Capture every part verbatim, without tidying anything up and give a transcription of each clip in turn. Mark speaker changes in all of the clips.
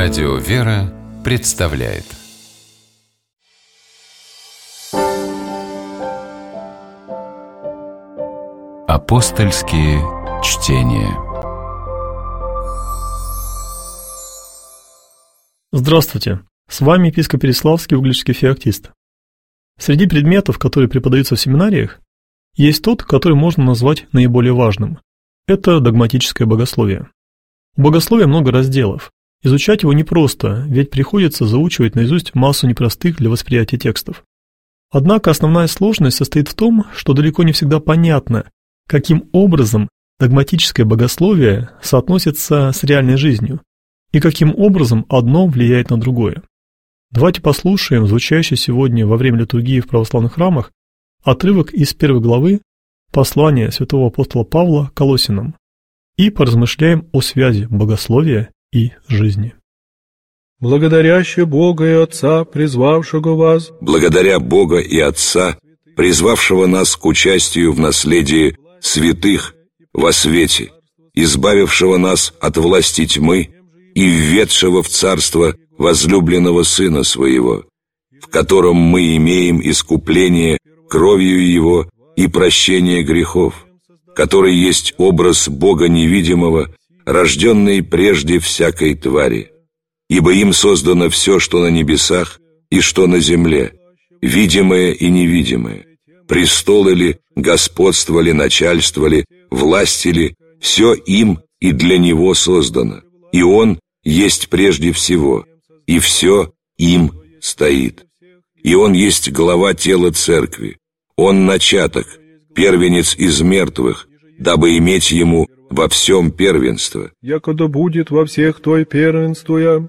Speaker 1: Радио «Вера» представляет Апостольские чтения.
Speaker 2: Здравствуйте! С вами епископ Переславский, угличский феоктист. Среди предметов, которые преподаются в семинариях, есть тот, который можно назвать наиболее важным. Это догматическое богословие. У богословия много разделов. Изучать его непросто, ведь приходится заучивать наизусть массу непростых для восприятия текстов. Однако основная сложность состоит в том, что далеко не всегда понятно, каким образом догматическое богословие соотносится с реальной жизнью и каким образом одно влияет на другое. Давайте послушаем звучащий сегодня во время литургии в православных храмах отрывок из первой главы послания святого апостола Павла Колоссянам и поразмышляем о связи богословия и жизни.
Speaker 3: Благодаряще Бога и Отца, призвавшего вас,
Speaker 4: благодаря Бога и Отца, призвавшего нас к участию в наследии святых во свете, избавившего нас от власти тьмы и введшего в царство возлюбленного Сына Своего, в котором мы имеем искупление кровью Его и прощение грехов, который есть образ Бога невидимого, рожденный прежде всякой твари. Ибо им создано все, что на небесах и что на земле, видимое и невидимое, престолы ли, господство ли, начальство ли, власти ли, все им и для Него создано, и Он есть прежде всего, и все им стоит. И Он есть глава тела церкви, Он начаток, первенец из мертвых, дабы иметь Ему во всем первенство.
Speaker 3: якогда будет во всех Твой первенствуя.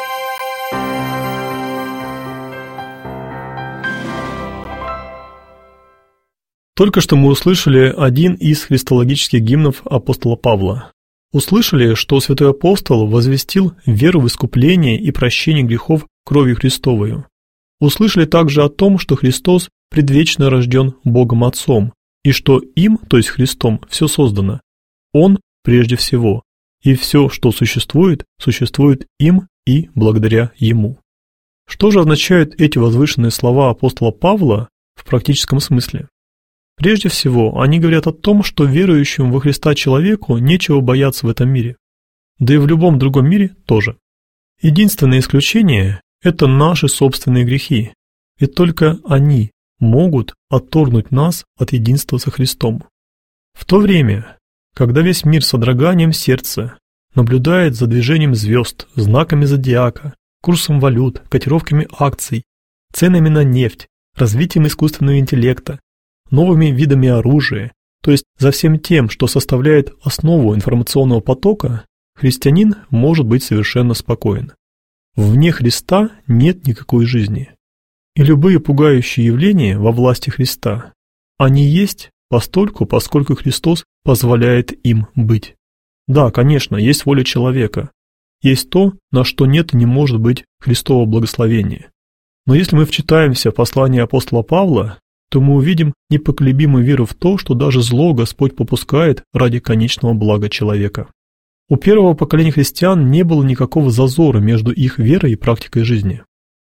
Speaker 2: Только что мы услышали один из христологических гимнов апостола Павла. Услышали, что святой апостол возвестил веру в искупление и прощение грехов кровью Христовою. Услышали также о том, что Христос предвечно рожден Богом Отцом, и что им, то есть Христом, все создано. Он прежде всего, и все, что существует, существует им и благодаря Ему. Что же означают эти возвышенные слова апостола Павла в практическом смысле? Прежде всего, они говорят о том, что верующему во Христа человеку нечего бояться в этом мире. Да и в любом другом мире тоже. Единственное исключение – это наши собственные грехи, ведь только они могут отторгнуть нас от единства со Христом. В то время, когда весь мир с содроганием сердца наблюдает за движением звезд, знаками зодиака, курсом валют, котировками акций, ценами на нефть, развитием искусственного интеллекта, новыми видами оружия, то есть за всем тем, что составляет основу информационного потока, христианин может быть совершенно спокоен. Вне Христа нет никакой жизни. И любые пугающие явления во власти Христа, они есть постольку, поскольку Христос позволяет им быть. Да, конечно, есть воля человека, есть то, на что нет и не может быть Христово благословения. Но если мы вчитаемся в послание апостола Павла, то мы увидим непоколебимую веру в то, что даже зло Господь попускает ради конечного блага человека. У первого поколения христиан не было никакого зазора между их верой и практикой жизни.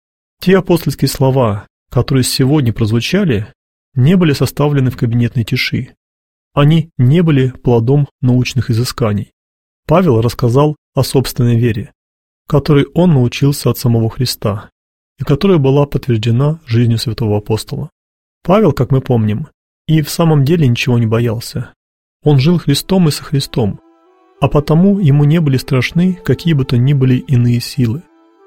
Speaker 2: Те апостольские слова, которые сегодня прозвучали, не были составлены в кабинетной тиши. Они не были плодом научных изысканий. Павел рассказал о собственной вере, которой он научился от самого Христа, и которая была подтверждена жизнью святого апостола. Павел, как мы помним, и в самом деле ничего не боялся. Он жил Христом и со Христом, а потому ему не были страшны какие бы то ни были иные силы.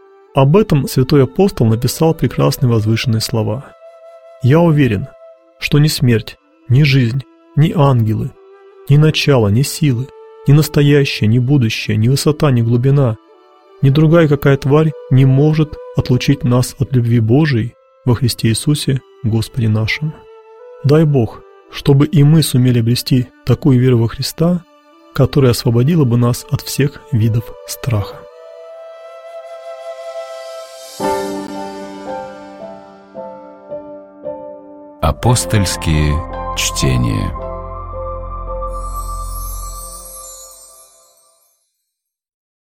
Speaker 2: Об этом святой апостол написал прекрасные возвышенные слова. «Я уверен, что ни смерть, ни жизнь, ни ангелы, ни начало, ни силы, ни настоящее, ни будущее, ни высота, ни глубина, ни другая какая тварь не может отлучить нас от любви Божией во Христе Иисусе, Господе нашим». Дай Бог, чтобы и мы сумели обрести такую веру во Христа, которая освободила бы нас от всех видов страха.
Speaker 1: Апостольские чтения.